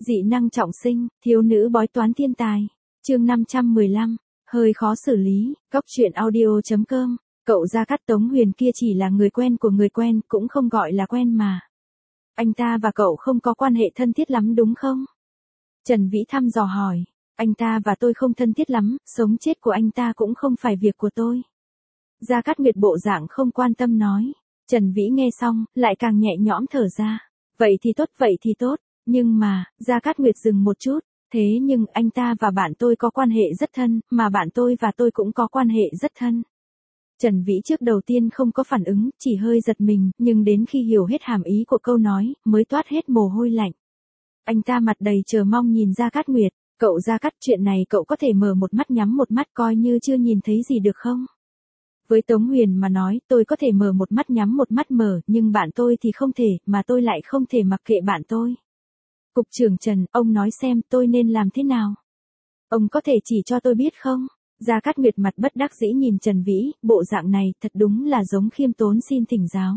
Dị năng trọng sinh, thiếu nữ bói toán thiên tài. Chương 515, hơi khó xử lý. Góc truyện audio.com. Cậu Gia Cát Tống Huyền kia chỉ là người quen của người quen, cũng không gọi là quen mà. Anh ta và cậu không có quan hệ thân thiết lắm đúng không? Trần Vĩ thăm dò hỏi. Anh ta và tôi không thân thiết lắm, sống chết của anh ta cũng không phải việc của tôi. Gia Cát Nguyệt bộ dạng không quan tâm nói. Trần Vĩ nghe xong, lại càng nhẹ nhõm thở ra. Vậy thì tốt, nhưng mà, Gia Cát Nguyệt dừng một chút. Thế nhưng anh ta và bạn tôi có quan hệ rất thân, mà bạn tôi và tôi cũng có quan hệ rất thân. Trần Vĩ trước đầu tiên không có phản ứng, chỉ hơi giật mình, nhưng đến khi hiểu hết hàm ý của câu nói, mới toát hết mồ hôi lạnh. Anh ta mặt đầy chờ mong nhìn Gia Cát Nguyệt. Cậu Gia Cát, chuyện này cậu có thể mở một mắt nhắm một mắt coi như chưa nhìn thấy gì được không? Với Tống Huyền mà nói, tôi có thể mở một mắt nhắm một mắt mở, nhưng bạn tôi thì không thể, mà tôi lại không thể mặc kệ bạn tôi. Cục trưởng Trần, ông nói xem tôi nên làm thế nào? Ông có thể chỉ cho tôi biết không? Gia Cát Nguyệt mặt bất đắc dĩ nhìn Trần Vĩ, bộ dạng này thật đúng là giống khiêm tốn xin thỉnh giáo.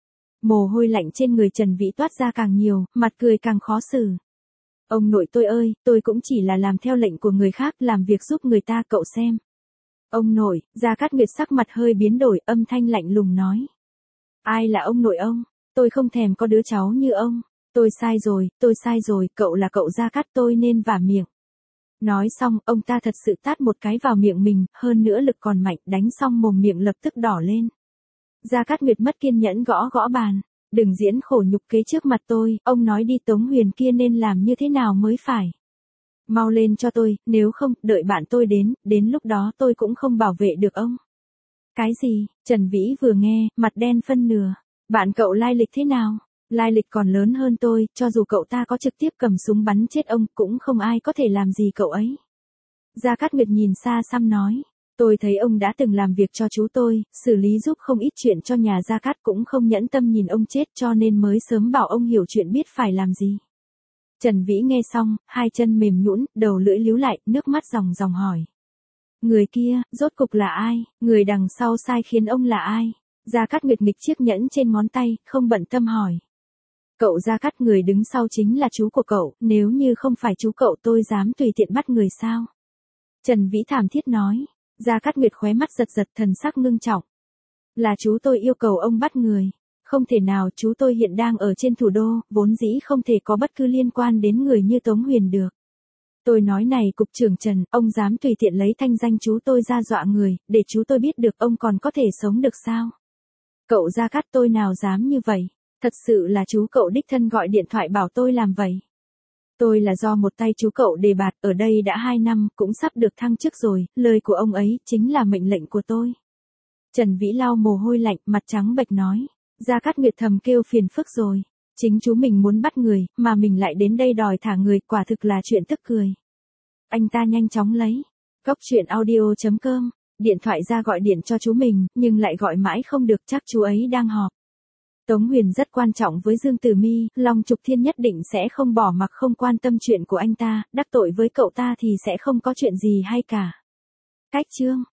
Mồ hôi lạnh trên người Trần Vĩ toát ra càng nhiều, mặt cười càng khó xử. Ông nội tôi ơi, tôi cũng chỉ là làm theo lệnh của người khác, làm việc giúp người ta, cậu xem. Ông nội, Gia Cát Nguyệt sắc mặt hơi biến đổi, âm thanh lạnh lùng nói. Ai là ông nội ông? Tôi không thèm có đứa cháu như ông. Tôi sai rồi, cậu là cậu Gia Cát, tôi nên vả miệng. Nói xong, ông ta thật sự tát một cái vào miệng mình, hơn nữa lực còn mạnh, đánh xong mồm miệng lập tức đỏ lên. Gia Cát Nguyệt mất kiên nhẫn gõ gõ bàn. Đừng diễn khổ nhục kế trước mặt tôi, ông nói đi Tống Huyền kia nên làm như thế nào mới phải. Mau lên cho tôi, nếu không, đợi bạn tôi đến lúc đó tôi cũng không bảo vệ được ông. Cái gì? Trần Vĩ vừa nghe, mặt đen phân nửa. Bạn cậu lai lịch thế nào? Lai lịch còn lớn hơn tôi, cho dù cậu ta có trực tiếp cầm súng bắn chết ông, cũng không ai có thể làm gì cậu ấy. Gia Cát Nguyệt nhìn xa xăm nói. Tôi thấy ông đã từng làm việc cho chú tôi, xử lý giúp không ít chuyện cho nhà Gia Cát, cũng không nhẫn tâm nhìn ông chết cho nên mới sớm bảo ông hiểu chuyện biết phải làm gì. Trần Vĩ nghe xong, hai chân mềm nhũn, đầu lưỡi líu lại, nước mắt ròng ròng hỏi. Người kia, rốt cục là ai? Người đằng sau sai khiến ông là ai? Gia Cát Nguyệt nghịch chiếc nhẫn trên ngón tay, không bận tâm hỏi. Cậu Gia Cát, người đứng sau chính là chú của cậu, nếu như không phải chú cậu tôi dám tùy tiện bắt người sao? Trần Vĩ thảm thiết nói. Gia Cát Nguyệt khóe mắt giật giật, thần sắc ngưng trọng. Là chú tôi yêu cầu ông bắt người. Không thể nào, chú tôi hiện đang ở trên thủ đô, vốn dĩ không thể có bất cứ liên quan đến người như Tống Huyền được. Tôi nói này cục trưởng Trần, ông dám tùy tiện lấy thanh danh chú tôi ra dọa người, để chú tôi biết được ông còn có thể sống được sao? Cậu Gia Cát, tôi nào dám như vậy? Thật sự là chú cậu đích thân gọi điện thoại bảo tôi làm vậy. Tôi là do một tay chú cậu đề bạt, ở đây đã 2 năm, cũng sắp được thăng chức rồi, lời của ông ấy chính là mệnh lệnh của tôi. Trần Vĩ lau mồ hôi lạnh, mặt trắng bệch nói. Gia Cát Nguyệt thầm kêu phiền phức rồi. Chính chú mình muốn bắt người, mà mình lại đến đây đòi thả người, quả thực là chuyện tức cười. Anh ta nhanh chóng lấy góc truyện audio.com, điện thoại ra gọi điện cho chú mình, nhưng lại gọi mãi không được, chắc chú ấy đang họp. Tống Huyền rất quan trọng với Dương Tử Mi, Long Trục Thiên nhất định sẽ không bỏ mặc không quan tâm chuyện của anh ta, đắc tội với cậu ta thì sẽ không có chuyện gì hay cả. Cách chương